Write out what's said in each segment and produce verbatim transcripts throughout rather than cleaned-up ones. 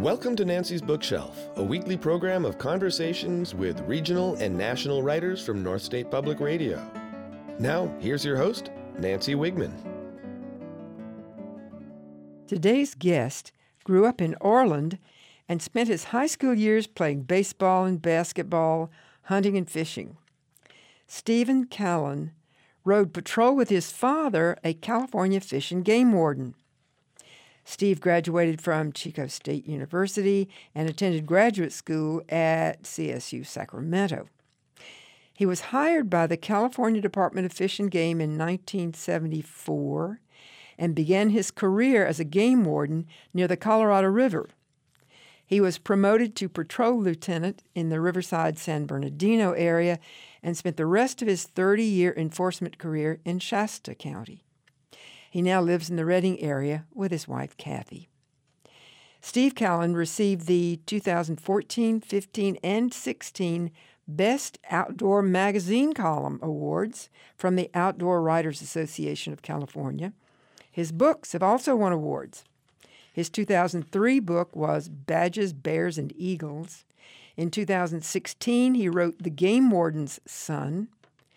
Welcome to Nancy's Bookshelf, a weekly program of conversations with regional and national writers from North State Public Radio. Now, here's your host, Nancy Wigman. Today's guest grew up in Orland and spent his high school years playing baseball and basketball, hunting and fishing. Stephen Callan rode patrol with his father, a California fish and game warden. Steve graduated from Chico State University and attended graduate school at C S U Sacramento. He was hired by the California Department of Fish and Game in nineteen seventy-four and began his career as a game warden near the Colorado River. He was promoted to patrol lieutenant in the Riverside San Bernardino area and spent the rest of his thirty-year enforcement career in Shasta County. He now lives in the Redding area with his wife, Kathy. Steve Callan received the two thousand fourteen, fifteen, and sixteen Best Outdoor Magazine Column Awards from the Outdoor Writers Association of California. His books have also won awards. His two thousand three book was Badges, Bears, and Eagles. In two thousand sixteen, he wrote The Game Warden's Son.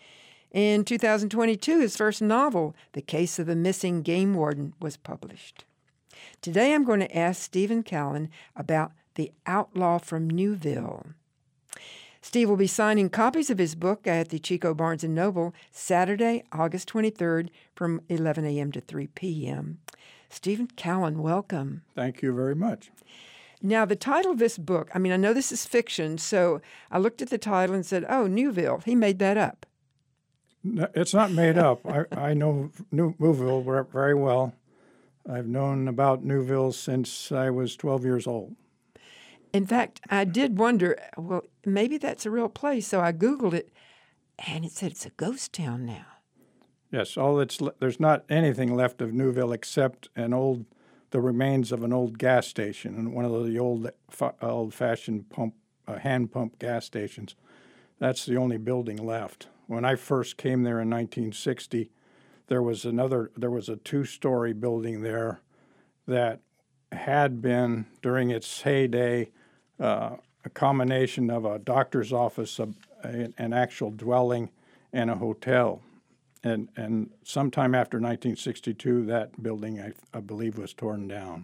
In two thousand twenty-two, his first novel, The Case of the Missing Game Warden, was published. Today I'm going to ask Stephen Callan about The Outlaw from Newville. Steve will be signing copies of his book at the Chico Barnes and Noble Saturday, August twenty-third from eleven a.m. to three p.m. Stephen Callan, welcome. Thank you very much. Now, the title of this book, I mean, I know this is fiction, so I looked at the title and said, oh, Newville, he made that up. No, it's not made up. I, I know New, Newville very well. I've known about Newville since I was twelve years old. In fact, I did wonder, well, maybe that's a real place, so I Googled it, and it said it's a ghost town now. Yes, all that's le- there's not anything left of Newville except an old, the remains of an old gas station, and one of the old, fa- old-fashioned pump, uh, hand pump gas stations. That's the only building left. When I first came there in nineteen sixty, there was another, there was a two-story building there that had been, during its heyday, uh, a combination of a doctor's office, a, a, an actual dwelling, and a hotel. And and sometime after nineteen sixty-two, that building, I, I believe, was torn down.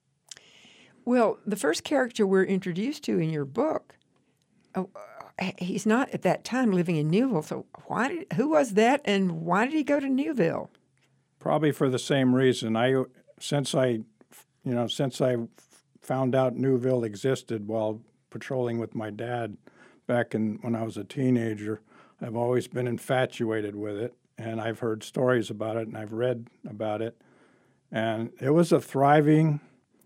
Well, the first character we're introduced to in your book, oh, he's not at that time living in Newville. So why did who was that, and why did he go to Newville? Probably for the same reason. I since I, you know, since I found out Newville existed while patrolling with my dad back in when I was a teenager, I've always been infatuated with it. And I've heard stories about it, and I've read about it. And it was a thriving,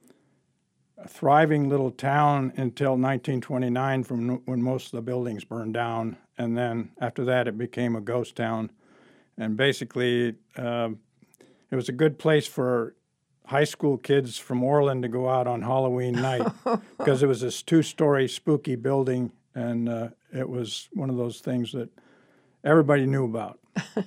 a thriving little town until nineteen twenty-nine, from when most of the buildings burned down. And then after that, it became a ghost town. And basically, uh, it was a good place for high school kids from Orland to go out on Halloween night because it was this two-story spooky building, and uh, it was one of those things that everybody knew about.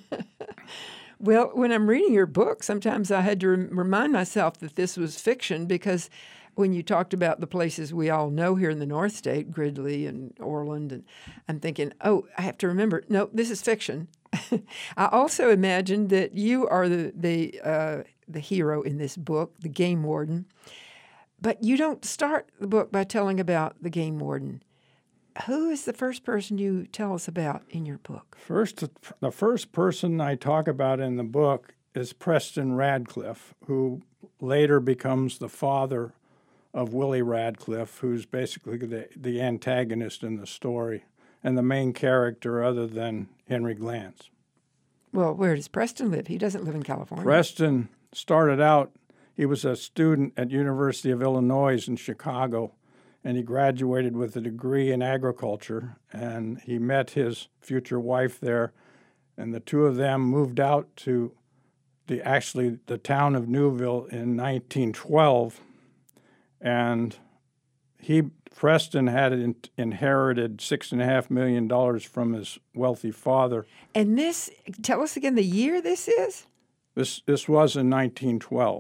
Well, when I'm reading your book, sometimes I had to rem- remind myself that this was fiction because when you talked about the places we all know here in the North State, Gridley and Orland, and I'm thinking, oh, I have to remember, no, this is fiction. I also imagined that you are the the uh, the hero in this book, the game warden, but you don't start the book by telling about the game warden. Who is the first person you tell us about in your book? First, the first person I talk about in the book is Preston Radcliffe, who later becomes the father of Willie Radcliffe, who's basically the, the antagonist in the story and the main character other than Henry Glantz. Well, where does Preston live? He doesn't live in California. Preston started out, he was a student at University of Illinois in Chicago, and he graduated with a degree in agriculture, and he met his future wife there, and the two of them moved out to the actually the town of Newville in nineteen twelve, and he Preston had in, inherited six and a half million dollars from his wealthy father. And this, tell us again the year this is? This this was in nineteen twelve.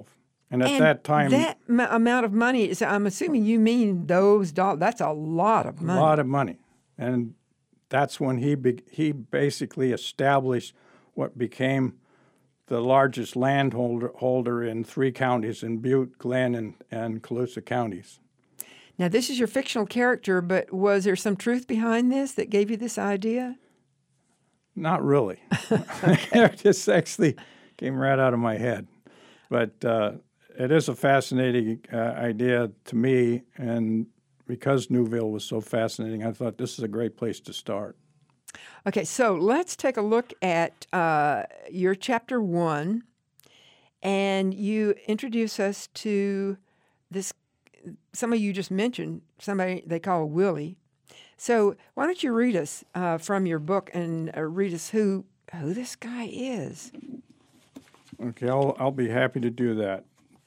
And at and that time, that m- amount of money is, I'm assuming you mean those dollars. That's a lot of money. a lot of money. And that's when he be, he basically established what became the largest landholder holder in three counties, in Butte, Glenn, and, and Colusa counties. Now, this is your fictional character, but was there some truth behind this that gave you this idea? Not really. It just actually came right out of my head. But uh, it is a fascinating uh, idea to me, and because Newville was so fascinating, I thought this is a great place to start. Okay, so let's take a look at uh, your chapter one, and you introduce us to this. Somebody you just mentioned, somebody they call Willie. So why don't you read us uh, from your book and uh, read us who who this guy is? Okay, I'll, I'll be happy to do that.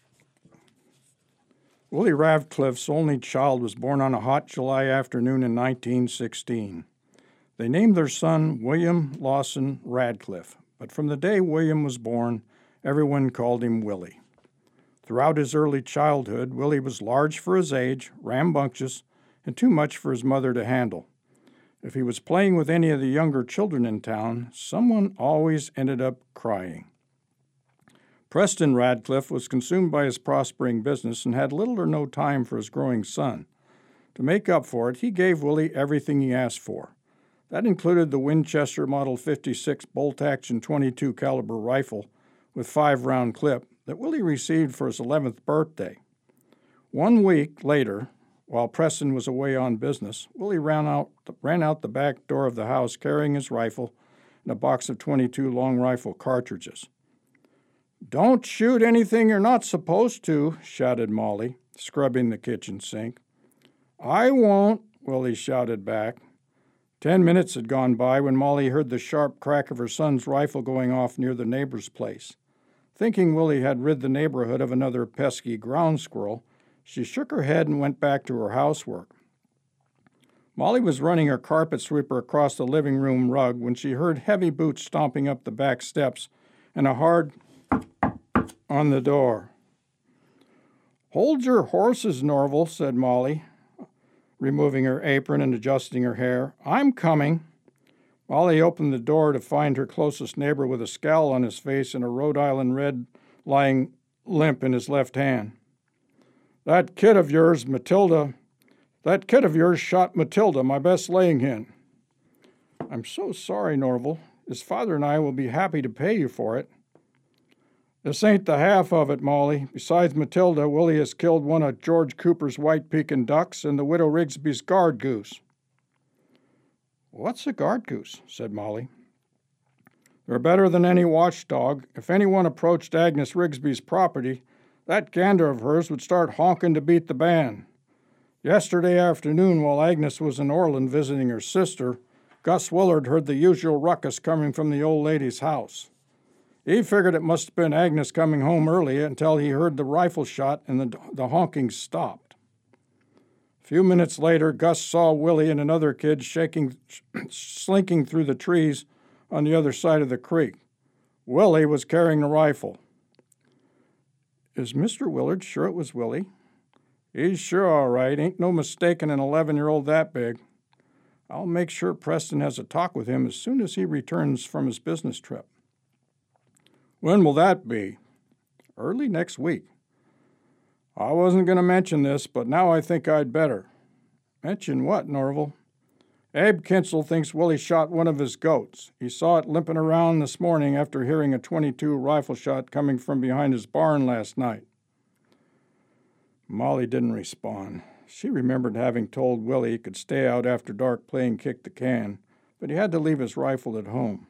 Willie Radcliffe's only child was born on a hot July afternoon in nineteen sixteen. They named their son William Lawson Radcliffe, but from the day William was born, everyone called him Willie. Throughout his early childhood, Willie was large for his age, rambunctious, and too much for his mother to handle. If he was playing with any of the younger children in town, someone always ended up crying. Preston Radcliffe was consumed by his prospering business and had little or no time for his growing son. To make up for it, he gave Willie everything he asked for. That included the Winchester Model fifty-six bolt-action twenty-two caliber rifle with five-round clip that Willie received for his eleventh birthday. One week later, while Preston was away on business, Willie ran out, ran out the back door of the house carrying his rifle and a box of twenty-two long rifle cartridges. "Don't shoot anything you're not supposed to," shouted Molly, scrubbing the kitchen sink. "I won't," Willie shouted back. Ten minutes had gone by when Molly heard the sharp crack of her son's rifle going off near the neighbor's place. Thinking Willie had rid the neighborhood of another pesky ground squirrel, she shook her head and went back to her housework. Molly was running her carpet sweeper across the living room rug when she heard heavy boots stomping up the back steps and a hard on the door. "Hold your horses, Norval," said Molly, removing her apron and adjusting her hair. "I'm coming." Molly opened the door to find her closest neighbor with a scowl on his face and a Rhode Island Red lying limp in his left hand. That kid of yours, Matilda, that kid of yours shot Matilda, my best laying hen." "I'm so sorry, Norval. His father and I will be happy to pay you for it." "This ain't the half of it, Molly. Besides Matilda, Willie has killed one of George Cooper's white pekin ducks and the widow Rigsby's guard goose." "What's a guard goose?" said Molly. "They're better than any watchdog. If anyone approached Agnes Rigsby's property, that gander of hers would start honking to beat the band. Yesterday afternoon, while Agnes was in Orland visiting her sister, Gus Willard heard the usual ruckus coming from the old lady's house. He figured it must have been Agnes coming home early until he heard the rifle shot and the, the honking stopped. A few minutes later, Gus saw Willie and another kid shaking, slinking through the trees on the other side of the creek. Willie was carrying the rifle." "Is Mister Willard sure it was Willie?" "He's sure all right. Ain't no mistaking an eleven-year-old that big. I'll make sure Preston has a talk with him as soon as he returns from his business trip." "When will that be?" "Early next week." "I wasn't going to mention this, but now I think I'd better." "Mention what, Norval?" "Abe Kinsel thinks Willie shot one of his goats. He saw it limping around this morning after hearing a twenty-two rifle shot coming from behind his barn last night." Molly didn't respond. She remembered having told Willie he could stay out after dark playing kick the can, but he had to leave his rifle at home.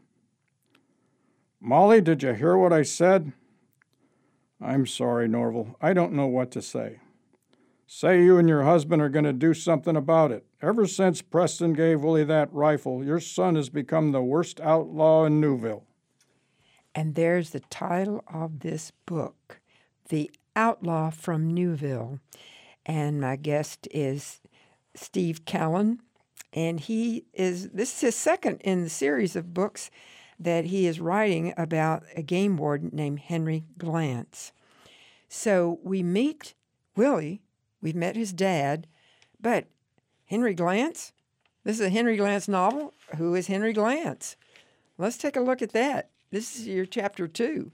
"Molly, did you hear what I said?" "I'm sorry, Norval. I don't know what to say." "Say you and your husband are going to do something about it. Ever since Preston gave Willie that rifle, your son has become the worst outlaw in Newville." And there's the title of this book, The Outlaw from Newville. And my guest is Steve Callan, and he is, this is his second in the series of books that he is writing about a game warden named Henry Glantz. So we meet Willie. We've met his dad, but Henry Glantz? This is a Henry Glantz novel. Who is Henry Glantz? Let's take a look at that. This is your chapter two.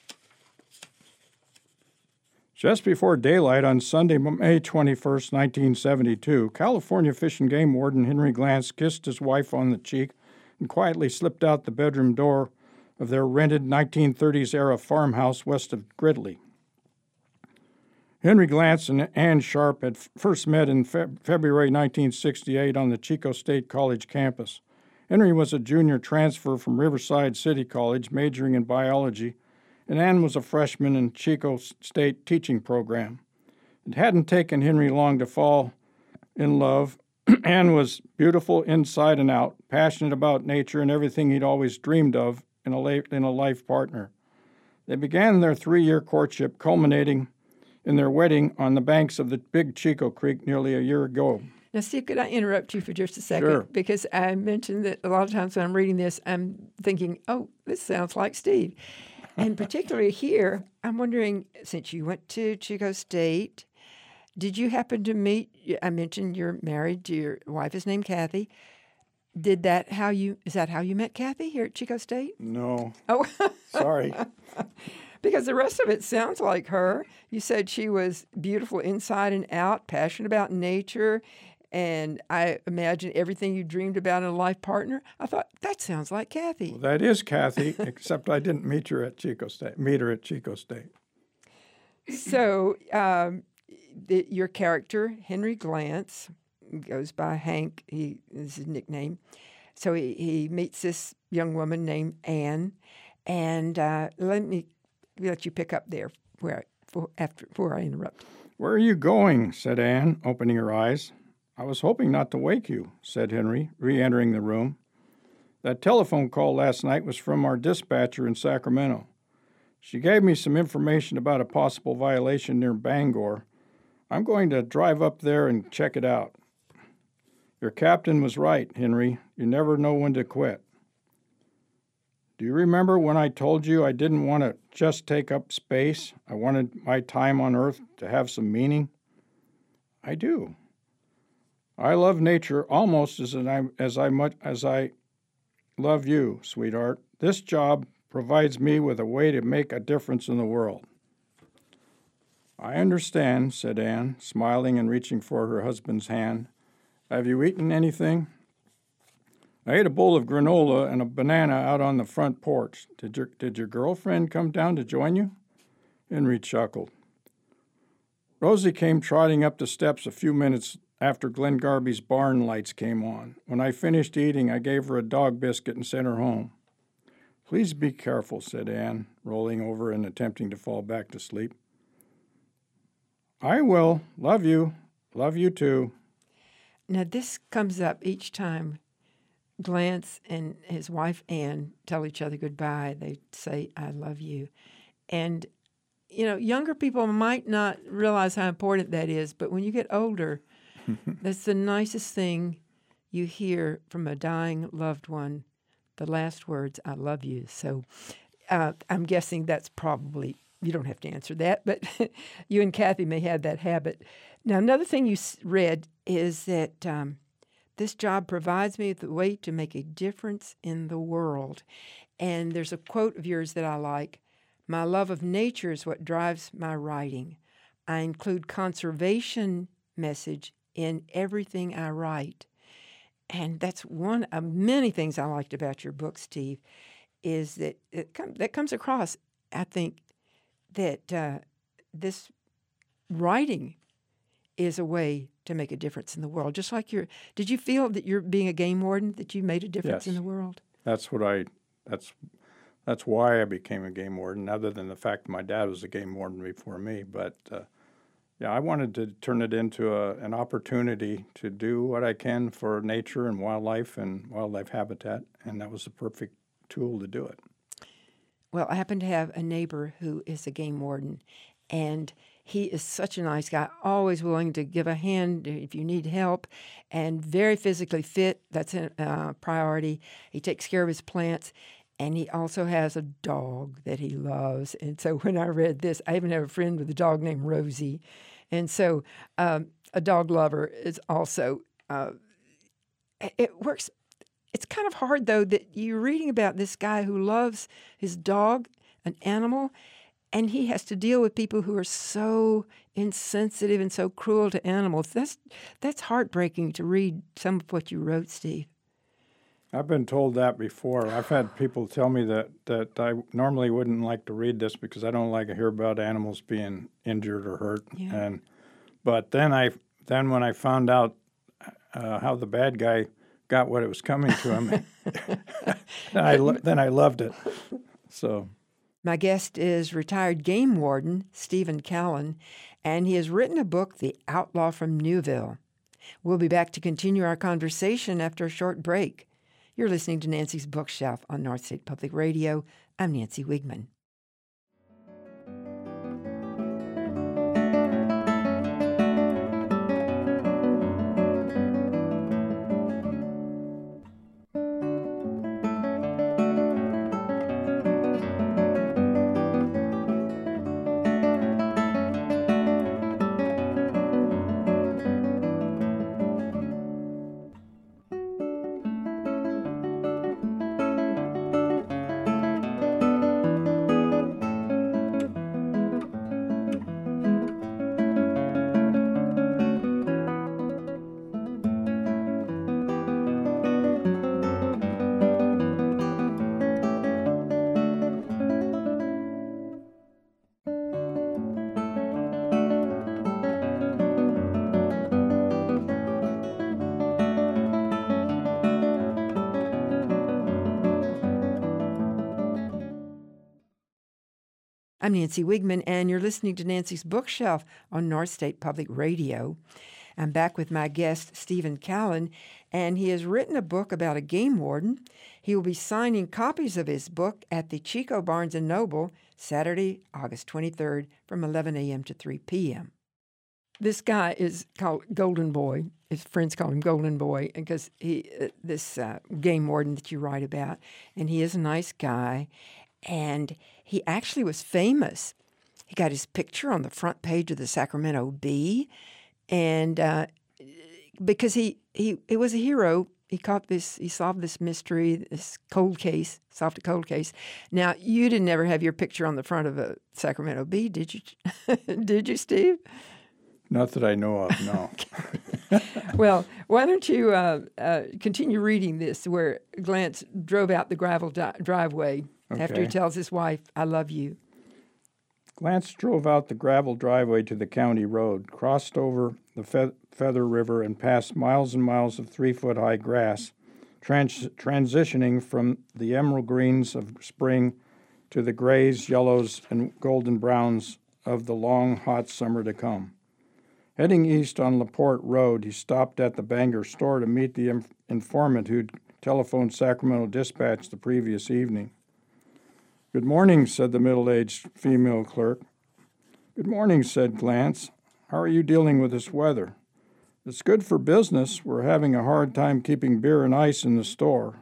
Just before daylight on Sunday, May twenty-first, nineteen seventy-two, California Fish and Game Warden Henry Glantz kissed his wife on the cheek and quietly slipped out the bedroom door of their rented nineteen thirties-era farmhouse west of Gridley. Henry Glantz and Ann Sharp had first met in Fe- February nineteen sixty-eight on the Chico State College campus. Henry was a junior transfer from Riverside City College, majoring in biology, and Ann was a freshman in Chico State teaching program. It hadn't taken Henry long to fall in love. Ann was beautiful inside and out, passionate about nature and everything he'd always dreamed of in a, la- in a life partner. They began their three-year courtship, culminating in their wedding on the banks of the Big Chico Creek nearly a year ago. Now, Steve, could I interrupt you for just a second? Sure. Because I mentioned that a lot of times when I'm reading this, I'm thinking, oh, this sounds like Steve. And particularly here, I'm wondering, since you went to Chico State, did you happen to meet, I mentioned you're married to your wife is named Kathy. Did that how you, is that how you met Kathy here at Chico State? No. Oh, Sorry. Because the rest of it sounds like her. You said she was beautiful inside and out, passionate about nature, and I imagine everything you dreamed about in a life partner. I thought, that sounds like Kathy. Well, that is Kathy, except I didn't meet her at Chico State. Meet her at Chico State. So um, the, your character, Henry Glantz, goes by Hank. He is his nickname. So he, he meets this young woman named Ann, and uh, let me let you pick up there where for, after before I interrupt. Where are you going? Said Ann, opening her eyes. I was hoping not to wake you, said Henry, re-entering the room. That telephone call last night was from our dispatcher in Sacramento. She gave me some information about a possible violation near Bangor. I'm going to drive up there and check it out. Your captain was right, Henry. You never know when to quit. Do you remember when I told you I didn't want to just take up space? I wanted my time on Earth to have some meaning? I do. I love nature almost as I, as I much as I love you, sweetheart. This job provides me with a way to make a difference in the world. I understand, said Ann, smiling and reaching for her husband's hand. Have you eaten anything? I ate a bowl of granola and a banana out on the front porch. Did your, did your girlfriend come down to join you? Henry chuckled. Rosie came trotting up the steps a few minutes after Glen Garby's barn lights came on. When I finished eating, I gave her a dog biscuit and sent her home. Please be careful, said Ann, rolling over and attempting to fall back to sleep. I will. Love you. Love you too. Now, this comes up each time Glantz and his wife Ann tell each other goodbye. They say, I love you. And, you know, younger people might not realize how important that is, but when you get older, that's the nicest thing you hear from a dying loved one, the last words, I love you. So uh, I'm guessing that's probably, you don't have to answer that, but you and Kathy may have that habit. Now, another thing you read is that um, this job provides me with a way to make a difference in the world. And there's a quote of yours that I like. My love of nature is what drives my writing. I include conservation message in everything I write. And that's one of many things I liked about your book, Steve, is that it com- that comes across, I think, that uh, this writing is a way to make a difference in the world. Just like you're, did you feel that you're being a game warden, that you made a difference Yes. in the world? That's what I, that's, that's why I became a game warden, other than the fact that my dad was a game warden before me. But, uh, yeah, I wanted to turn it into a, an opportunity to do what I can for nature and wildlife and wildlife habitat, and that was the perfect tool to do it. Well, I happen to have a neighbor who is a game warden, and he is such a nice guy, always willing to give a hand if you need help, and very physically fit. That's a uh, priority. He takes care of his plants, And he also has a dog that he loves. And so when I read this, I even have a friend with a dog named Rosie. And so um, a dog lover is also, uh, it works. It's kind of hard, though, that you're reading about this guy who loves his dog, an animal, and he has to deal with people who are so insensitive and so cruel to animals. That's that's heartbreaking to read some of what you wrote, Steve. I've been told that before. I've had people tell me that, that I normally wouldn't like to read this because I don't like to hear about animals being injured or hurt. Yeah. And but then I then when I found out uh, how the bad guy got what it was coming to him, then, I lo- then I loved it. So my guest is retired game warden Stephen Callan, and he has written a book, The Outlaw from Newville. We'll be back to continue our conversation after a short break. You're listening to Nancy's Bookshelf on North State Public Radio. I'm Nancy Wigman. I'm Nancy Wigman, and you're listening to Nancy's Bookshelf on North State Public Radio. I'm back with my guest, Stephen Callan, and he has written a book about a game warden. He will be signing copies of his book at the Chico Barnes and Noble Saturday, August twenty-third from eleven a.m. to three p.m. This guy is called Golden Boy. His friends call him Golden Boy because he, uh, this uh, game warden that you write about, and he is a nice guy. And he actually was famous. He got his picture on the front page of the Sacramento Bee, and uh, because he, he he was a hero, he caught this, he solved this mystery, this cold case, solved a cold case. Now, you didn't ever have your picture on the front of a Sacramento Bee, did you? Did you, Steve? not that I know of, no. Well, why don't you uh, uh, continue reading this, where Glantz drove out the gravel di- driveway Okay. after he tells his wife, I love you. Glantz drove out the gravel driveway to the county road, crossed over the Fe- Feather River, and passed miles and miles of three-foot-high grass, trans- transitioning from the emerald greens of spring to the grays, yellows, and golden browns of the long, hot summer to come. Heading east on LaPorte Road, he stopped at the Bangor store to meet the inf- informant who'd telephoned Sacramento Dispatch the previous evening. Good morning, said the middle-aged female clerk. Good morning, said Glantz. How are you dealing with this weather? It's good for business. We're having a hard time keeping beer and ice in the store.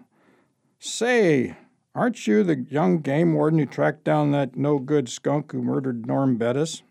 Say, aren't you the young game warden who tracked down that no-good skunk who murdered Norm Bettis?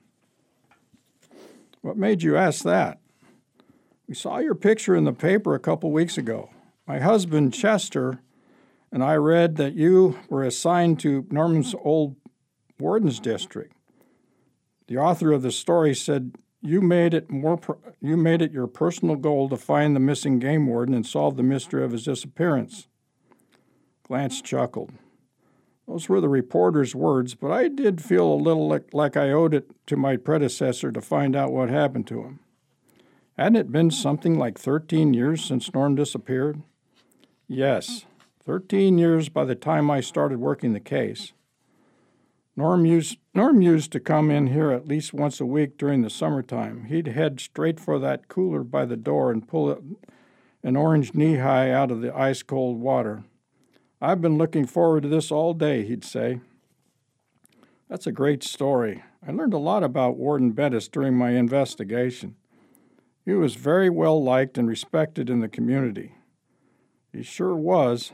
What made you ask that? We saw your picture in the paper a couple weeks ago. My husband, Chester, and I read that you were assigned to Norman's old warden's district. The author of the story said you made it more per- you made it your personal goal to find the missing game warden and solve the mystery of his disappearance. Glantz chuckled. Those were the reporter's words, but I did feel a little like, like I owed it to my predecessor to find out what happened to him. Hadn't it been something like thirteen years since Norm disappeared? Yes. Thirteen years by the time I started working the case. Norm used, Norm used to come in here at least once a week during the summertime. He'd head straight for that cooler by the door and pull an orange knee-high out of the ice-cold water. I've been looking forward to this all day, he'd say. That's a great story. I learned a lot about Warden Bettis during my investigation. He was very well liked and respected in the community. He sure was.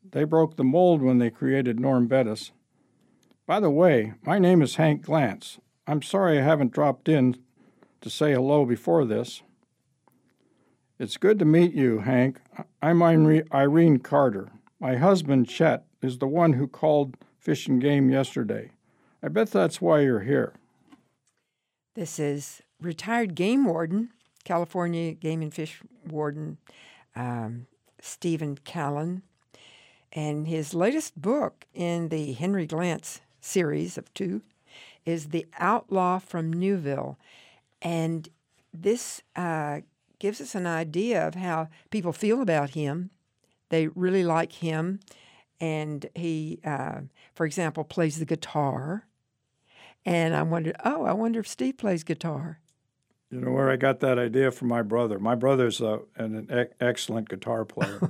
They broke the mold when they created Norm Bettis. By the way, my name is Hank Glantz. I'm sorry I haven't dropped in to say hello before this. It's good to meet you, Hank. I'm Irene Carter. My husband, Chet, is the one who called Fish and Game yesterday. I bet that's why you're here. This is retired game warden, California Game and Fish Warden um, Stephen Callan. And his latest book in the Henry Glantz series of two is The Outlaw from Newville. And this uh, gives us an idea of how people feel about him. They really like him. And he, uh, for example, plays the guitar. And I wondered, oh, I wonder if Steve plays guitar. You know where I got that idea from my brother. My brother's a, an, an excellent guitar player.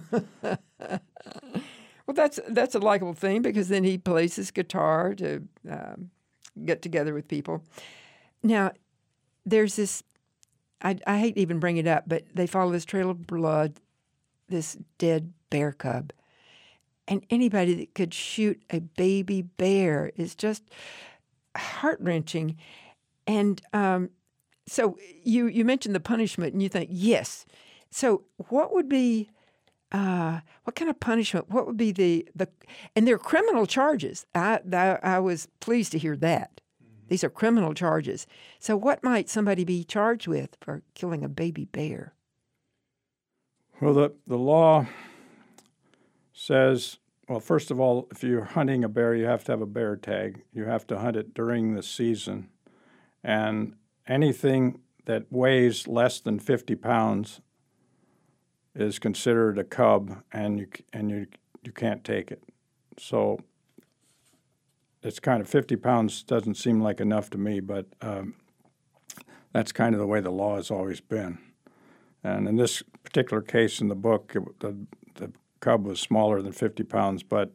Well, that's that's a likable thing because then he plays his guitar to um, get together with people. Now, there's this, I, I hate to even bring it up, but they follow this trail of blood, this dead bear cub. And anybody that could shoot a baby bear is just heart-wrenching. And um, so you, you mentioned the punishment, and you think, yes. So what would be... Uh, what kind of punishment? What would be the, the and they're criminal charges. I, I I was pleased to hear that. Mm-hmm. These are criminal charges. So what might somebody be charged with for killing a baby bear? Well, the, the law says, well, first of all, if you're hunting a bear, you have to have a bear tag. You have to hunt it during the season. And anything that weighs less than fifty pounds is considered a cub, and you and you you can't take it. So it's kind of fifty pounds doesn't seem like enough to me, but um, that's kind of the way the law has always been. And in this particular case in the book, it, the the cub was smaller than fifty pounds, but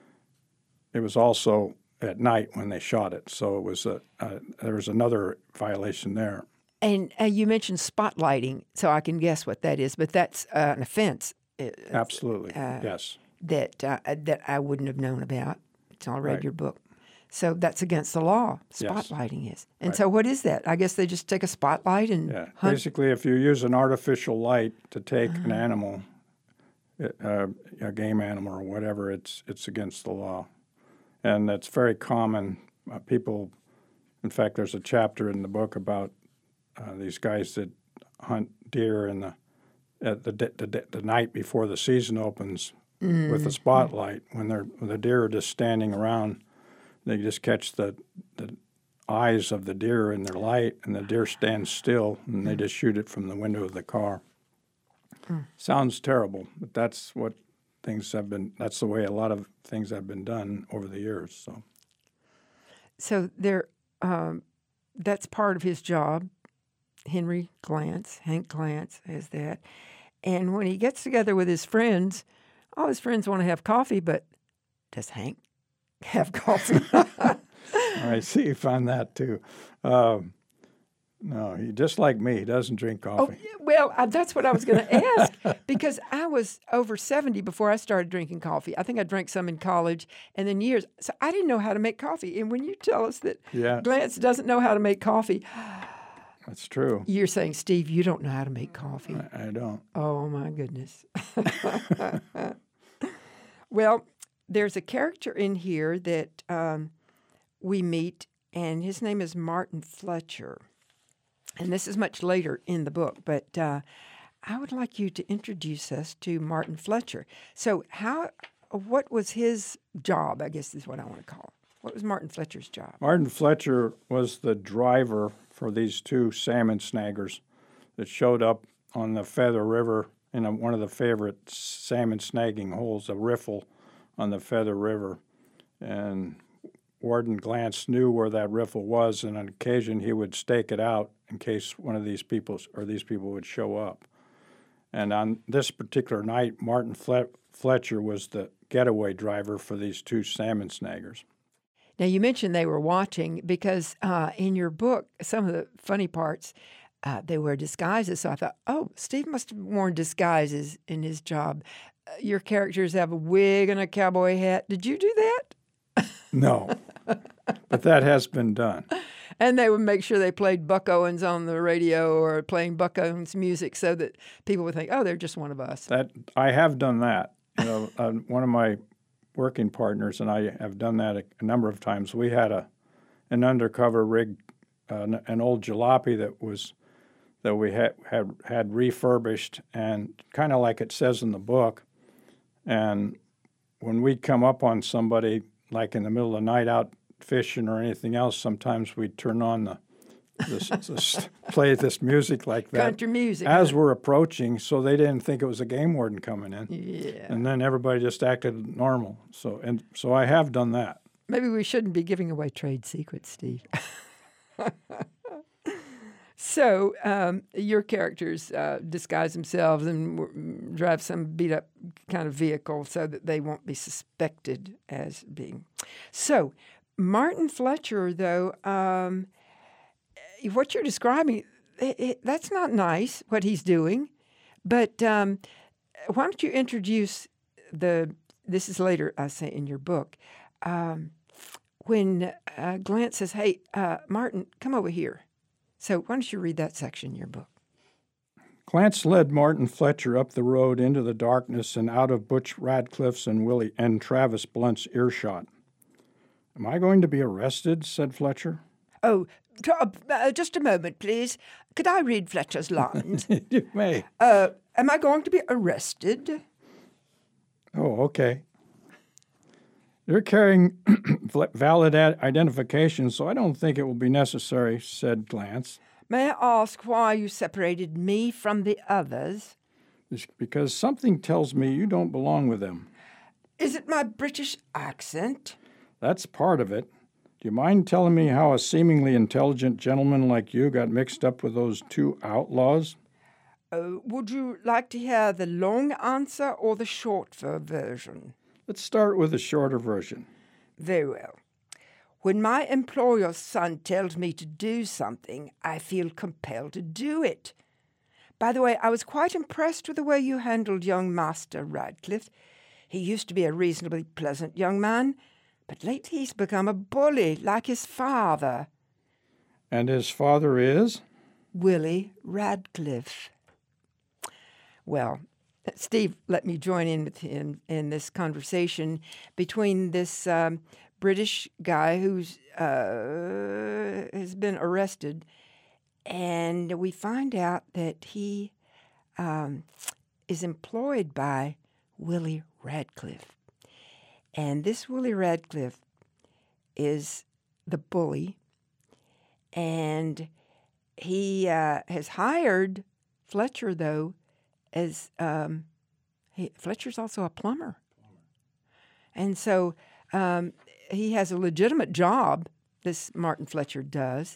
it was also at night when they shot it. So it was a, a there was another violation there. And uh, you mentioned spotlighting, so I can guess what that is, but that's uh, an offense. Absolutely, uh, yes. That uh, that I wouldn't have known about until I read Right. your book. So that's against the law, spotlighting yes. is. And right. So what is that? I guess they just take a spotlight and yeah. hunt? Basically, if you use an artificial light to take uh-huh. an animal, uh, a game animal or whatever, it's it's against the law. And that's very common. Uh, people, in fact, there's a chapter in the book about Uh, these guys that hunt deer in the at the, the the night before the season opens mm. with a spotlight. When they're when the deer are just standing around, they just catch the the eyes of the deer in their light, and the deer stands still, and they just shoot it from the window of the car. Mm. Sounds terrible, but that's what things have been. That's the way a lot of things have been done over the years. So, so there, um, that's part of his job. Henry Glantz, Hank Glantz has that. And when he gets together with his friends, all his friends want to have coffee, but does Hank have coffee? I see you found that too. Um, no, he just like me, he doesn't drink coffee. Oh, well, uh, that's what I was going to ask because I was over seventy before I started drinking coffee. I think I drank some in college and then years. So I didn't know how to make coffee. And when you tell us that yeah. Glantz doesn't know how to make coffee, that's true. You're saying, Steve, you don't know how to make coffee. I, I don't. Oh, my goodness. Well, there's a character in here that um, we meet, and his name is Martin Fletcher. And this is much later in the book, but uh, I would like you to introduce us to Martin Fletcher. So how, what was his job, I guess is what I want to call it. What was Martin Fletcher's job? Martin Fletcher was the driver for these two salmon snaggers that showed up on the Feather River in a, one of the favorite salmon snagging holes, a riffle on the Feather River. And Warden Glantz knew where that riffle was, and on occasion he would stake it out in case one of these people or these people would show up. And on this particular night, Martin Fle- Fletcher was the getaway driver for these two salmon snaggers. Now, you mentioned they were watching because uh, in your book, some of the funny parts, uh, they wear disguises. So I thought, oh, Steve must have worn disguises in his job. your characters have a wig and a cowboy hat. Did you do that? No, but that has been done. And they would make sure they played Buck Owens on the radio or playing Buck Owens music so that people would think, oh, they're just one of us. That I have done that. You know, uh, one of my working partners and I have done that a, a number of times. We had a an undercover rig, uh, an old jalopy that was that we had had, had refurbished, and kind of like it says in the book. And when we'd come up on somebody, like in the middle of the night out fishing or anything else, sometimes we'd turn on the this, this play this music like that. Country music. As huh? we're approaching, so they didn't think it was a game warden coming in. Yeah. And then everybody just acted normal. So and so I have done that. Maybe we shouldn't be giving away trade secrets, Steve. So um, your characters uh, disguise themselves and w- drive some beat-up kind of vehicle so that they won't be suspected as being. So Martin Fletcher, though, um, what you're describing, it, it, that's not nice, what he's doing. But um, why don't you introduce the, this is later, I say, in your book, um, when uh, Glant says, hey, uh, Martin, come over here. So why don't you read that section in your book? Clance led Martin Fletcher up the road into the darkness and out of Butch Radcliffe's and Willie and Travis Blunt's earshot. "Am I going to be arrested?" said Fletcher. Oh, t- uh, just a moment, please. Could I read Fletcher's lines? You may. uh, am I going to be arrested? Oh, okay. "You're carrying valid ad- identification, so I don't think it will be necessary," said Glance. May I ask why you separated me from the others? "It's because something tells me you don't belong with them." Is it my British accent? "That's part of it. Do you mind telling me how a seemingly intelligent gentleman like you got mixed up with those two outlaws?" Uh, would you like to hear the long answer or the short version? Let's start with the shorter version. Very well. When my employer's son tells me to do something, I feel compelled to do it. By the way, I was quite impressed with the way you handled young Master Radcliffe. He used to be a reasonably pleasant young man, but lately he's become a bully like his father. "And his father is?" Willie Radcliffe. Well, Steve, let me join in with him in this conversation between this um, British guy who's uh, has been arrested, and we find out that he um, is employed by Willie Radcliffe. And this Willie Radcliffe is the bully, and he uh, has hired Fletcher, though, as um, he, Fletcher's also a plumber. And so um, he has a legitimate job, this Martin Fletcher does.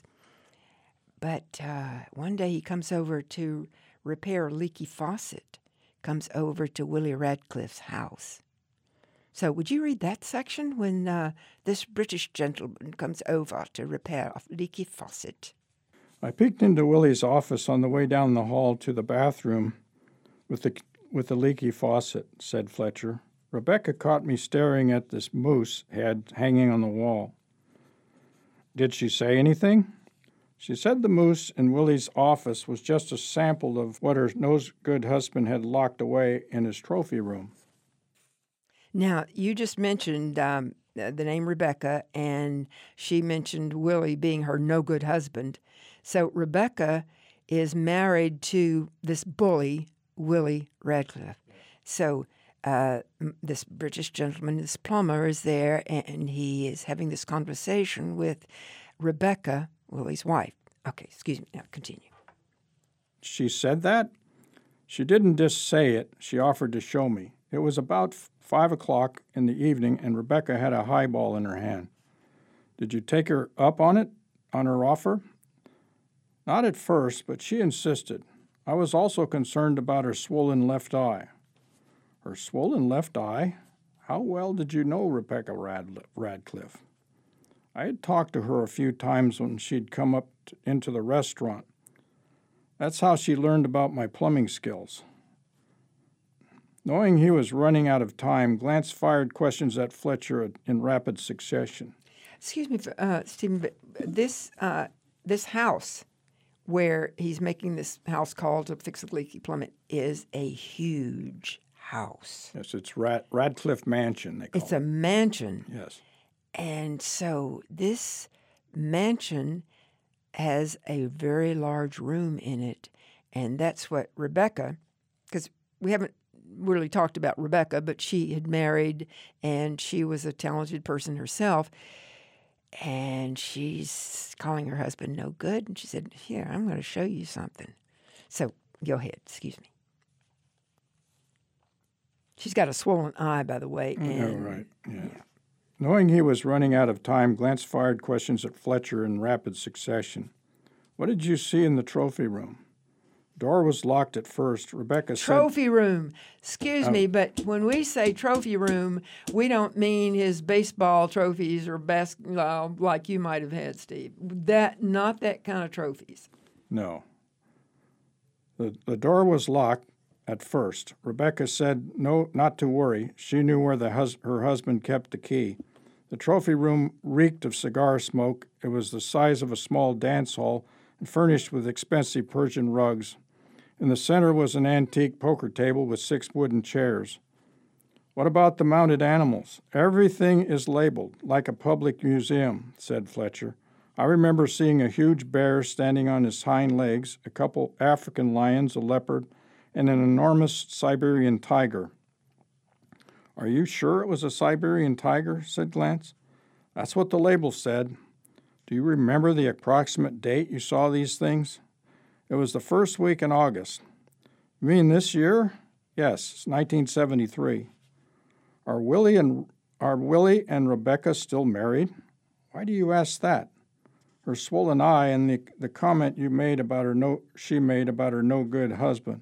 But uh, one day he comes over to repair a leaky faucet, comes over to Willie Radcliffe's house. So would you read that section when uh, this British gentleman comes over to repair a leaky faucet? "I peeked into Willie's office on the way down the hall to the bathroom with the with the leaky faucet," said Fletcher. "Rebecca caught me staring at this moose head hanging on the wall." "Did she say anything?" "She said the moose in Willie's office was just a sample of what her no-good husband had locked away in his trophy room." Now, you just mentioned um, the name Rebecca, and she mentioned Willie being her no-good husband. So Rebecca is married to this bully, Willie Radcliffe. So uh, this British gentleman, this plumber, is there, and he is having this conversation with Rebecca, Willie's wife. Okay, excuse me. Now, continue. "She said that?" "She didn't just say it. She offered to show me. It was about f- five o'clock in the evening, and Rebecca had a highball in her hand." "Did you take her up on it, on her offer?" "Not at first, but she insisted. I was also concerned about her swollen left eye." "Her swollen left eye? How well did you know Rebecca Radl- Radcliffe?" "I had talked to her a few times when she'd come up t- into the restaurant. That's how she learned about my plumbing skills." Knowing he was running out of time, Glantz fired questions at Fletcher in rapid succession. Excuse me, uh, Stephen, but this uh, this house where he's making this house call to fix a leaky plumbing is a huge house. Yes, it's Rad- Radcliffe Mansion, they call It's it. a mansion. Yes. And so this mansion has a very large room in it. And that's what Rebecca, because we haven't really talked about Rebecca, but she had married and she was a talented person herself. And she's calling her husband no good. And she said, here, I'm going to show you something. So go ahead. Excuse me. She's got a swollen eye, by the way. And, oh, right. Yeah. yeah. Knowing he was running out of time, Glantz fired questions at Fletcher in rapid succession. What did you see in the trophy room? Door was locked at first. Rebecca said... Trophy room. Excuse Oh. me, but when we say trophy room, we don't mean his baseball trophies or basketball like you might have had, Steve. That not that kind of trophies. No. The, the door was locked at first. Rebecca said no, not to worry. She knew where the hus- her husband kept the key. The trophy room reeked of cigar smoke. It was the size of a small dance hall and furnished with expensive Persian rugs. In the center was an antique poker table with six wooden chairs. What about the mounted animals? Everything is labeled, like a public museum, said Fletcher. I remember seeing a huge bear standing on his hind legs, a couple African lions, a leopard, and an enormous Siberian tiger. Are you sure it was a Siberian tiger? Said Glantz. That's what the label said. Do you remember the approximate date you saw these things? It was the first week in August. You mean this year? Yes, it's nineteen seventy-three. Are Willie and are Willie and Rebecca still married? Why do you ask that? Her swollen eye and the, the comment you made about her no she made about her no good husband.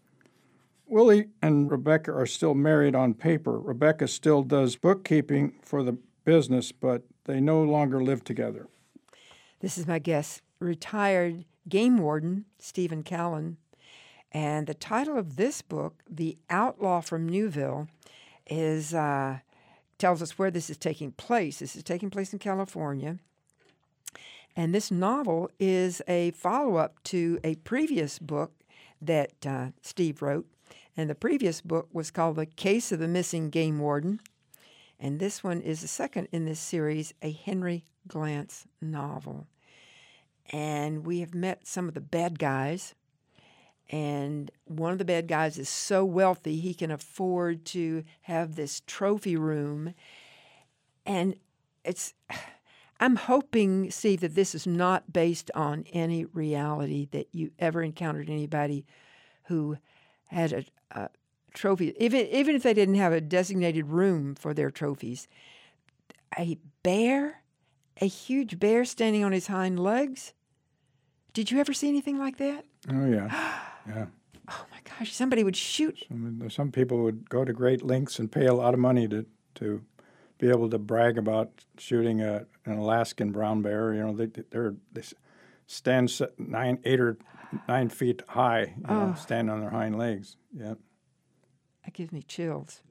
Willie and Rebecca are still married on paper. Rebecca still does bookkeeping for the business, but they no longer live together. This is my guest, retired game warden Stephen Callan. And the title of this book, The Outlaw from Newville, is uh, tells us where this is taking place. This is taking place in California. And this novel is a follow-up to a previous book that uh, Steve wrote. And the previous book was called The Case of the Missing Game Warden. And this one is the second in this series, a Henry Glantz novel. And we have met some of the bad guys. And one of the bad guys is so wealthy he can afford to have this trophy room. And it's, I'm hoping, Steve, that this is not based on any reality that you ever encountered anybody who had a, a trophy, even even if they didn't have a designated room for their trophies. A bear, a huge bear standing on his hind legs. Did you ever see anything like that? Oh, yeah. Yeah. Oh, my gosh. Somebody would shoot. Some, some people would go to great lengths and pay a lot of money to, to be able to brag about shooting a, an Alaskan brown bear. You know, they they're, they stand nine, eight or nine feet high, you know, Oh. stand on their hind legs. Yeah. That gives me chills.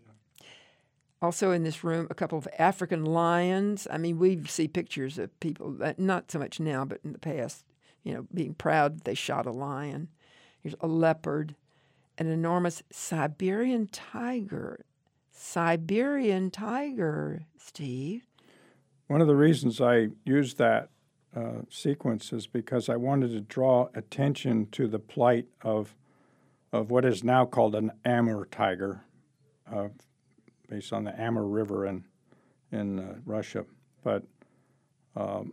Also in this room, a couple of African lions. I mean, we see pictures of people, that, not so much now, but in the past, you know, being proud that they shot a lion. Here's a leopard, an enormous Siberian tiger. Siberian tiger, Steve. One of the reasons I used that uh, sequence is because I wanted to draw attention to the plight of of what is now called an Amur tiger, uh, based on the Amur River in in uh, Russia. But um,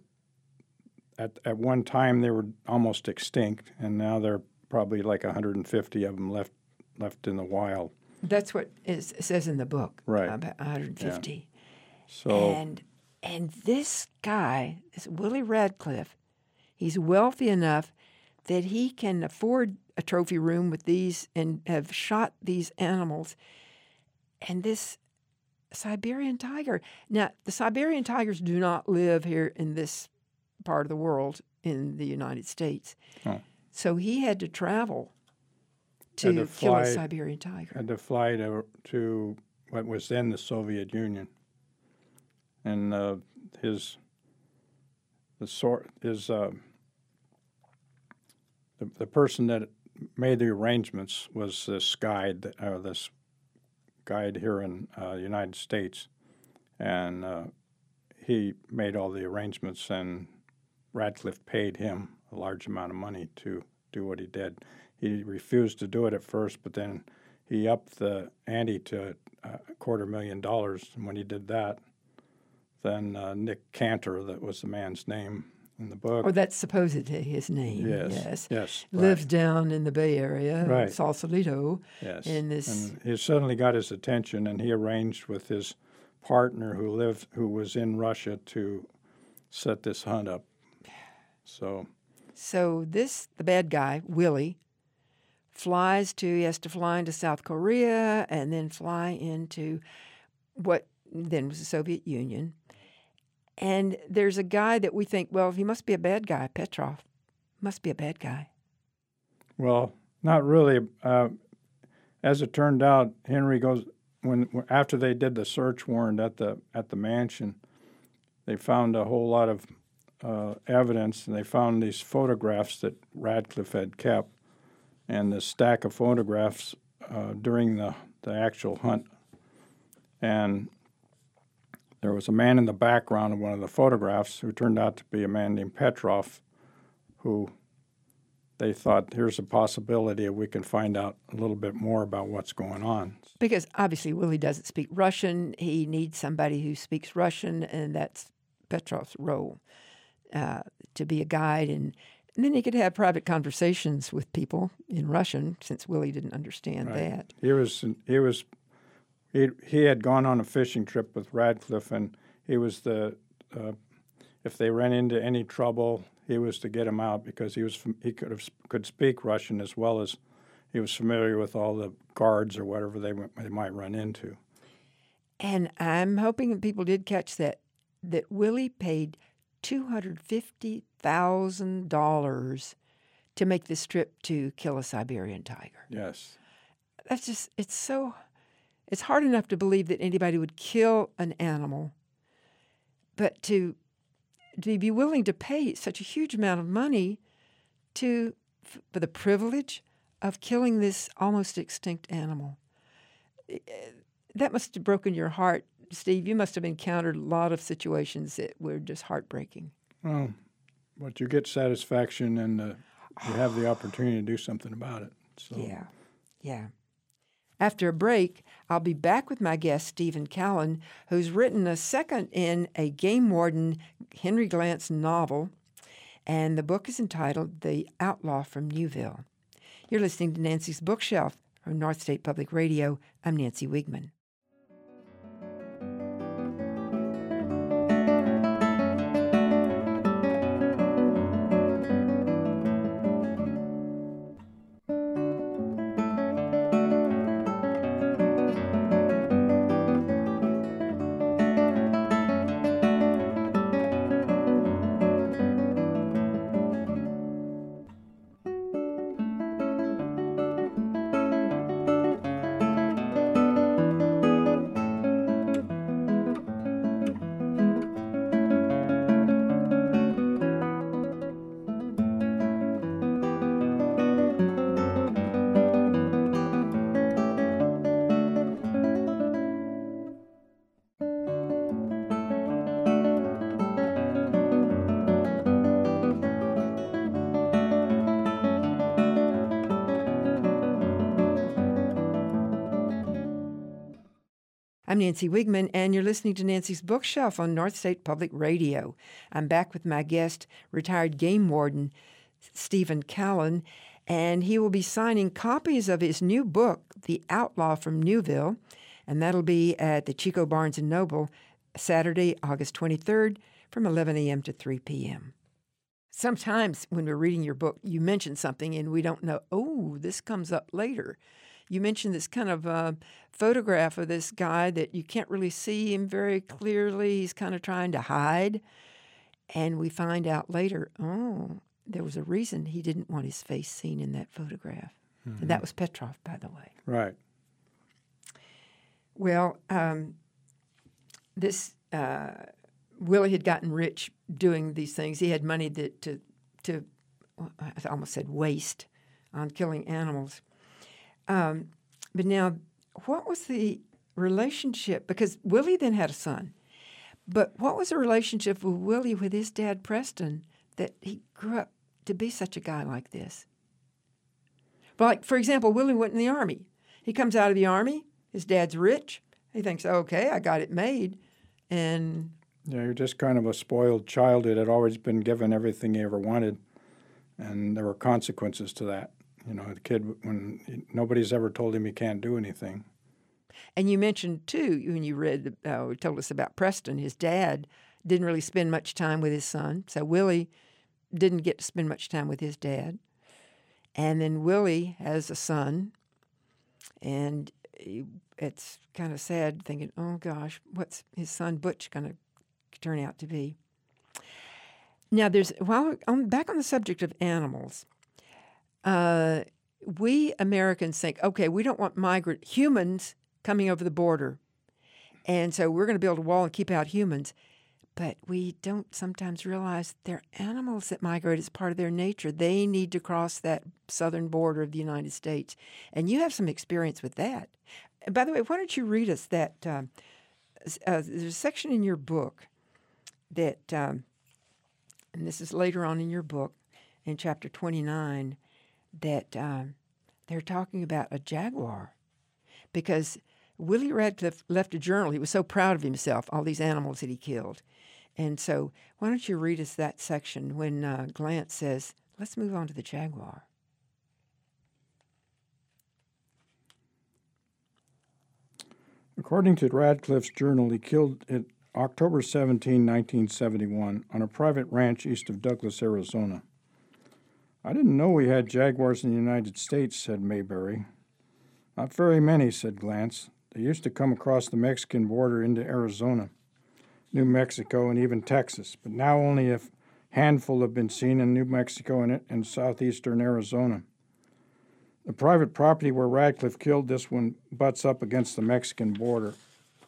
at at one time they were almost extinct, and now there are probably like one hundred fifty of them left left in the wild. That's what is, it says in the book. Right. About one hundred fifty. So And and this guy, this Willie Radcliffe, he's wealthy enough that he can afford a trophy room with these and have shot these animals. And this Siberian tiger. Now, the Siberian tigers do not live here in this part of the world in the United States. Oh. So he had to travel to, had to kill fly, a Siberian tiger. Had to fly to, to what was then the Soviet Union. And uh, his, the sort, his, uh, the, the person that made the arrangements was this guide, uh, this guide here in uh, the United States. And uh, he made all the arrangements, and Radcliffe paid him a large amount of money to do what he did. He refused to do it at first, but then he upped the ante to a quarter million dollars. And when he did that, then uh, Nick Cantor, that was the man's name in the book. Or that's supposedly his name. Yes, Yes. yes, Lives right. down in the Bay Area, Right. Sausalito. Yes, In this, and he suddenly got his attention, and he arranged with his partner who lived, who was in Russia, to set this hunt up. So, so this the bad guy Willie flies to. He has to fly into South Korea and then fly into what then was the Soviet Union. And there's a guy that we think, well, he must be a bad guy, Petrov. Must be a bad guy. well, not really. Uh, as it turned out, Henry goes when after they did the search warrant at the at the mansion, they found a whole lot of uh, evidence, and they found these photographs that Radcliffe had kept, and the stack of photographs uh, during the the actual hunt, and there was a man in the background of one of the photographs who turned out to be a man named Petrov, who they thought, here's a possibility if we can find out a little bit more about what's going on. Because obviously Willie doesn't speak Russian. He needs somebody who speaks Russian, and that's Petrov's role, uh, to be a guide. And, and then he could have private conversations with people in Russian, since Willie didn't understand Right. that. He was he was he he had gone on a fishing trip with Radcliffe, and he was the uh, if they ran into any trouble, he was to get him out, because he was he could have could speak Russian, as well as he was familiar with all the guards or whatever they they might run into. And I'm hoping that people did catch that, that Willie paid two hundred fifty thousand dollars to make this trip to kill a Siberian tiger. Yes. That's just, it's so, it's hard enough to believe that anybody would kill an animal, but to, to be willing to pay such a huge amount of money to, for the privilege of killing this almost extinct animal. That must have broken your heart, Steve. You must have encountered a lot of situations that were just heartbreaking. Well, but you get satisfaction, and uh, you have the opportunity to do something about it. So. Yeah, yeah. After a break, I'll be back with my guest, Stephen Callan, who's written a second in a game warden Henry Glantz novel, and the book is entitled The Outlaw from Newville. You're listening to Nancy's Bookshelf from North State Public Radio. I'm Nancy Wiegman. I'm Nancy Wiegman, and you're listening to Nancy's Bookshelf on North State Public Radio. I'm back with my guest, retired game warden Stephen Callan, and he will be signing copies of his new book, The Outlaw from Newville, and that'll be at the Chico Barnes and Noble Saturday, August twenty-third, from eleven a.m. to three p.m. Sometimes when we're reading your book, you mention something and we don't know, oh, this comes up later. You mentioned this kind of uh, photograph of this guy that you can't really see him very clearly. He's kind of trying to hide. And we find out later, oh, there was a reason he didn't want his face seen in that photograph. Mm-hmm. And that was Petrov, by the way. Right. Well, um, this uh, Willie had gotten rich doing these things. He had money that to to I almost said waste on killing animals. Um, but now, what was the relationship? Because Willie then had a son. But what was the relationship with Willie with his dad, Preston, that he grew up to be such a guy like this? Like, for example, Willie went in the Army. He comes out of the Army. His dad's rich. He thinks, okay, I got it made. And yeah, you're just kind of a spoiled child that had always been given everything he ever wanted. And there were consequences to that. You know, the kid, when he, nobody's ever told him he can't do anything. And you mentioned, too, when you read, uh, told us about Preston, his dad didn't really spend much time with his son. So Willie didn't get to spend much time with his dad. And then Willie has a son, and he, it's kind of sad thinking, oh, gosh, what's his son Butch going to turn out to be? Now, there's while on, back on the subject of animals, uh, we Americans think, okay, we don't want migrant humans coming over the border, and so we're going to build a wall and keep out humans. But we don't sometimes realize they're animals that migrate as part of their nature. They need to cross that southern border of the United States. And you have some experience with that. And by the way, why don't you read us that? Um, uh, there's a section in your book that, um, and this is later on in your book, in chapter twenty-nine, that um, they're talking about a jaguar. Because Willie Radcliffe left a journal. He was so proud of himself, all these animals that he killed. And so why don't you read us that section when uh, Glantz says, let's move on to the jaguar. According to Radcliffe's journal, he killed it October seventeenth, nineteen seventy-one, on a private ranch east of Douglas, Arizona. I didn't know we had jaguars in the United States, said Mayberry. Not very many, said Glantz. They used to come across the Mexican border into Arizona, New Mexico, and even Texas, but now only a handful have been seen in New Mexico and, and southeastern Arizona. The private property where Radcliffe killed this one butts up against the Mexican border.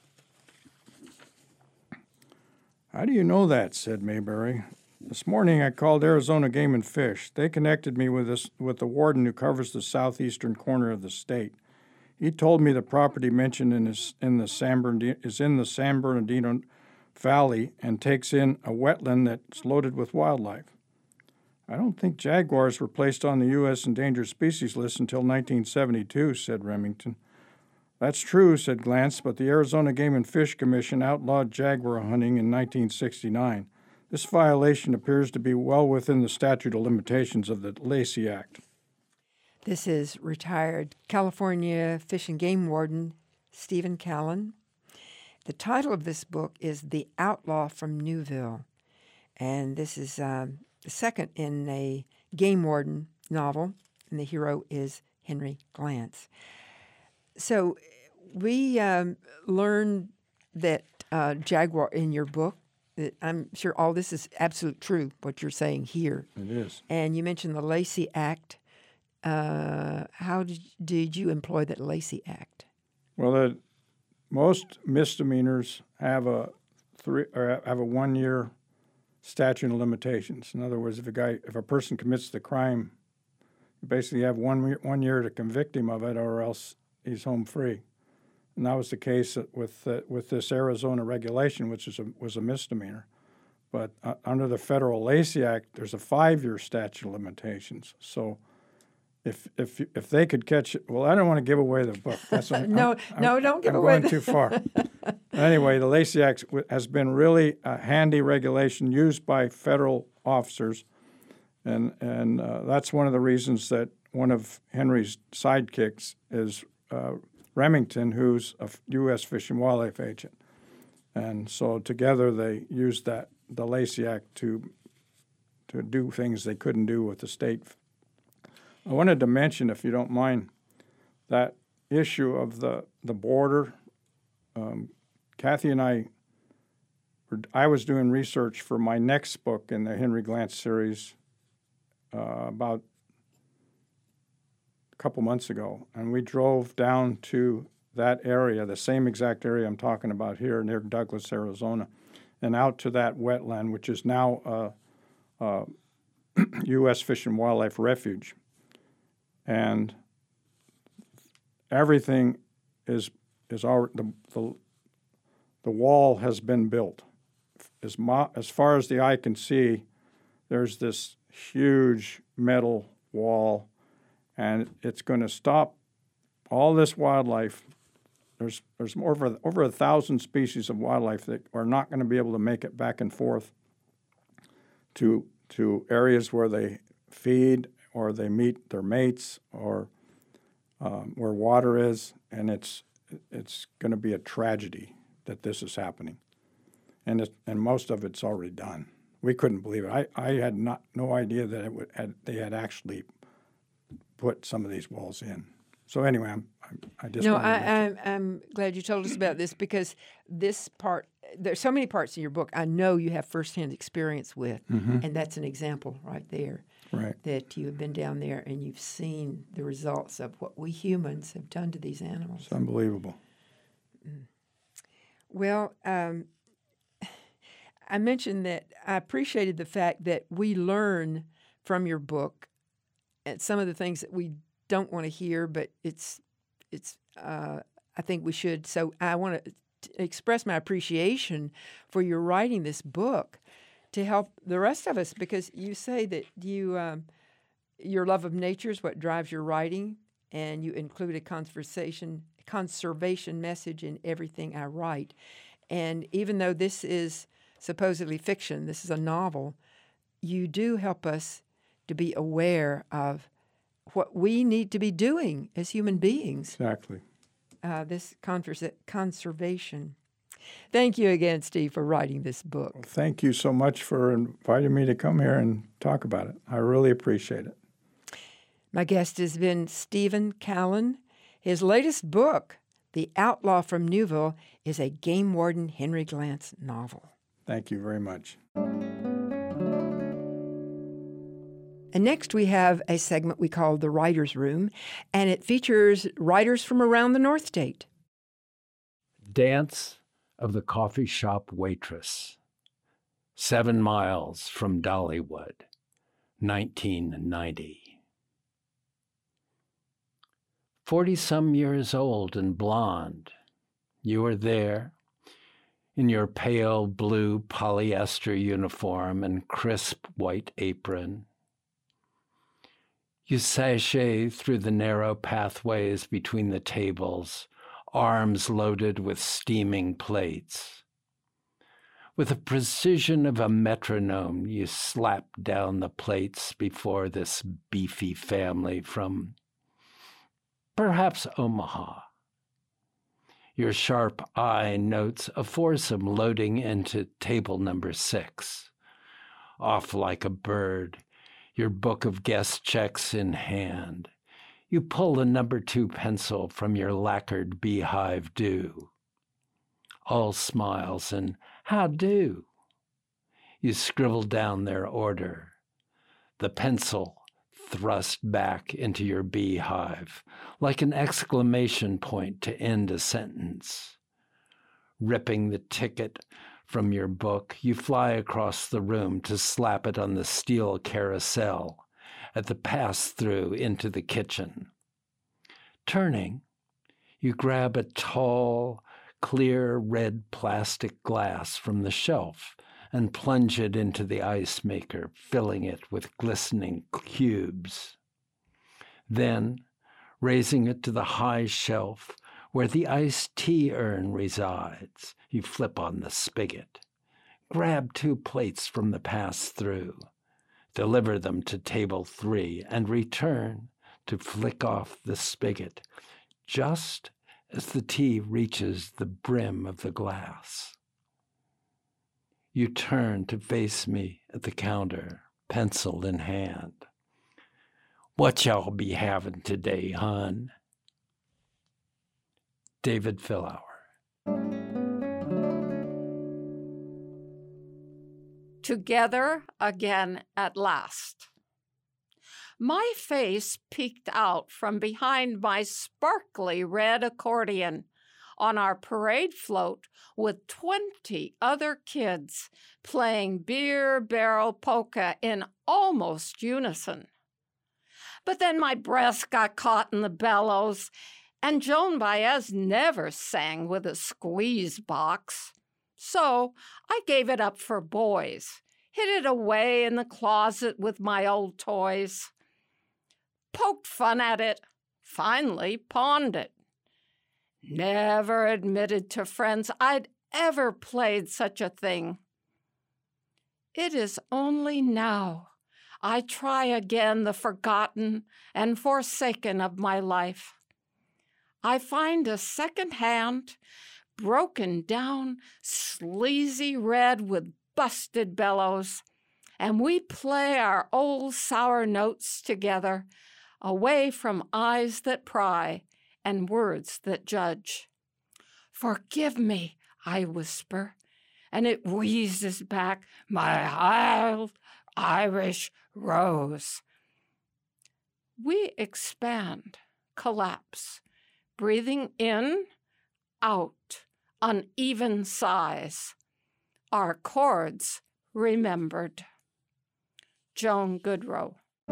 How do you know that? Said Mayberry. This morning I called Arizona Game and Fish. They connected me with this with the warden who covers the southeastern corner of the state. He told me the property mentioned in, his, in the San Bernardino, is in the San Bernardino Valley and takes in a wetland that's loaded with wildlife. I don't think jaguars were placed on the U S endangered species list until nineteen seventy-two, said Remington. That's true, said Glantz, but the Arizona Game and Fish Commission outlawed jaguar hunting in nineteen sixty-nine. This violation appears to be well within the statute of limitations of the Lacey Act. This is retired California Fish and Game Warden Stephen Callan. The title of this book is The Outlaw from Newville, and this is um, the second in a game warden novel, and the hero is Henry Glantz. So we um, learned that uh, jaguar in your book. That I'm sure all this is absolute true, what you're saying here. It is. And you mentioned the Lacey Act. Uh, how did, did you employ that Lacey Act? Well, the, most misdemeanors have a three or have a one-year statute of limitations. In other words, if a guy, if a person commits the crime, you basically have one one year to convict him of it, or else he's home free. And that was the case with uh, with this Arizona regulation, which is a, was a misdemeanor. But uh, under the Federal Lacey Act, there's a five-year statute of limitations. So if if if they could catch it, well, I don't want to give away the book. That's what, no, I'm, no, I'm, don't give I'm away. I'm going too far. Anyway, the Lacey Act has been really a handy regulation used by federal officers, and and uh, that's one of the reasons that one of Henry's sidekicks is uh, Remington, who's a U S Fish and Wildlife agent. And so together they used that the Lacey Act to to do things they couldn't do with the state. I wanted to mention, if you don't mind, that issue of the, the border. Um, Kathy and I, were, I was doing research for my next book in the Henry Glantz series uh, about couple months ago, and we drove down to that area, the same exact area I'm talking about here near Douglas, Arizona, and out to that wetland, which is now a, a U S Fish and Wildlife Refuge. And everything is is already, the, the the wall has been built. As mo- as far as the eye can see, there's this huge metal wall, and it's going to stop all this wildlife. There's there's over over a thousand species of wildlife that are not going to be able to make it back and forth to to areas where they feed or they meet their mates or um, where water is, and it's it's going to be a tragedy that this is happening, and it, and most of it's already done. We couldn't believe it. I, I had not no idea that it would had, they had actually put some of these walls in. So anyway, I'm, I'm I just no, wanted I, to I'm I'm glad you told us about this, because this part, there's so many parts in your book I know you have firsthand experience with, Mhm. and that's an example right there. Right. That you have been down there and you've seen the results of what we humans have done to these animals. It's unbelievable. Well, um, I mentioned that I appreciated the fact that we learn from your book and some of the things that we don't want to hear, but it's it's. Uh, I think we should. So I want to express my appreciation for your writing this book to help the rest of us, because you say that you um, your love of nature is what drives your writing, and you include a conversation conservation message in everything I write. And even though this is supposedly fiction, this is a novel, you do help us to be aware of what we need to be doing as human beings. Exactly. Uh, this conversa- conservation. Thank you again, Steve, for writing this book. Well, thank you so much for inviting me to come here and talk about it. I really appreciate it. My guest has been Stephen Callan. His latest book, The Outlaw from Newville, is a game warden Henry Glantz novel. Thank you very much. And next we have a segment we call The Writer's Room, and it features writers from around the North State. Dance of the Coffee Shop Waitress, Seven Miles from Dollywood, nineteen ninety. Forty-some years old and blonde, you were there, in your pale blue polyester uniform and crisp white apron. You sashay through the narrow pathways between the tables, arms loaded with steaming plates. With the precision of a metronome, you slapped down the plates before this beefy family from perhaps Omaha. Your sharp eye notes a foursome loading into table number six. Off like a bird, your book of guest checks in hand, you pull a number two pencil from your lacquered beehive do. All smiles and how do? You scribble down their order. The pencil thrust back into your beehive, like an exclamation point to end a sentence. Ripping the ticket from your book, you fly across the room to slap it on the steel carousel at the pass-through into the kitchen. Turning, you grab a tall, clear red plastic glass from the shelf and plunge it into the ice maker, filling it with glistening cubes. Then, raising it to the high shelf where the iced tea urn resides, you flip on the spigot, grab two plates from the pass-through, deliver them to table three, and return to flick off the spigot just as the tea reaches the brim of the glass. You turn to face me at the counter, pencil in hand. What y'all be having today, hon? David Philauer. Together again at last. My face peeked out from behind my sparkly red accordion on our parade float with twenty other kids playing beer barrel polka in almost unison. But then my breast got caught in the bellows, and Joan Baez never sang with a squeeze box. So I gave it up for boys, hid it away in the closet with my old toys, poked fun at it, finally pawned it. Never admitted to friends I'd ever played such a thing. It is only now I try again the forgotten and forsaken of my life. I find a second-hand, broken down, sleazy red with busted bellows, and we play our old sour notes together, away from eyes that pry and words that judge. Forgive me, I whisper, and it wheezes back, my wild Irish rose. We expand, collapse, breathing in, out, uneven sighs. Our chords remembered. Joan Goodrow.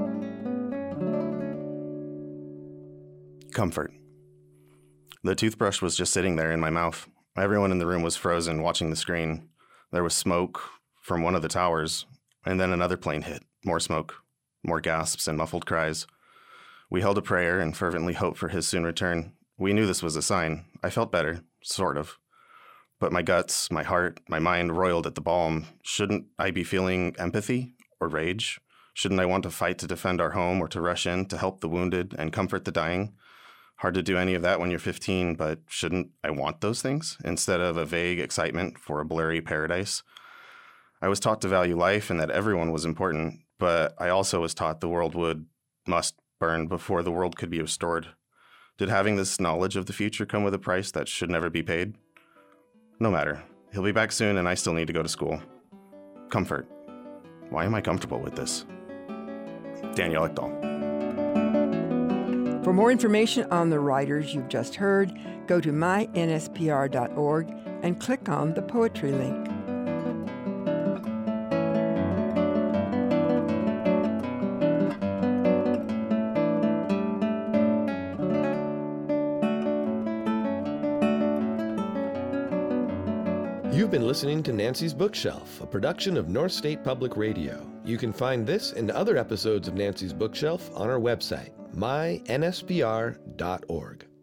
Comfort. The toothbrush was just sitting there in my mouth. Everyone in the room was frozen, watching the screen. There was smoke from one of the towers, and then another plane hit. More smoke, more gasps and muffled cries. We held a prayer and fervently hoped for his soon return. We knew this was a sign. I felt better, sort of. But my guts, my heart, my mind roiled at the balm. Shouldn't I be feeling empathy or rage? Shouldn't I want to fight to defend our home or to rush in to help the wounded and comfort the dying? Hard to do any of that when you're fifteen, but shouldn't I want those things instead of a vague excitement for a blurry paradise? I was taught to value life and that everyone was important, but I also was taught the world would, must burn before the world could be restored. Did having this knowledge of the future come with a price that should never be paid? No matter. He'll be back soon and I still need to go to school. Comfort. Why am I comfortable with this? Daniel Ekdahl. For more information on the writers you've just heard, go to my N S P R dot org and click on the poetry link. You've been listening to Nancy's Bookshelf, a production of North State Public Radio. You can find this and other episodes of Nancy's Bookshelf on our website, my N S P R dot org.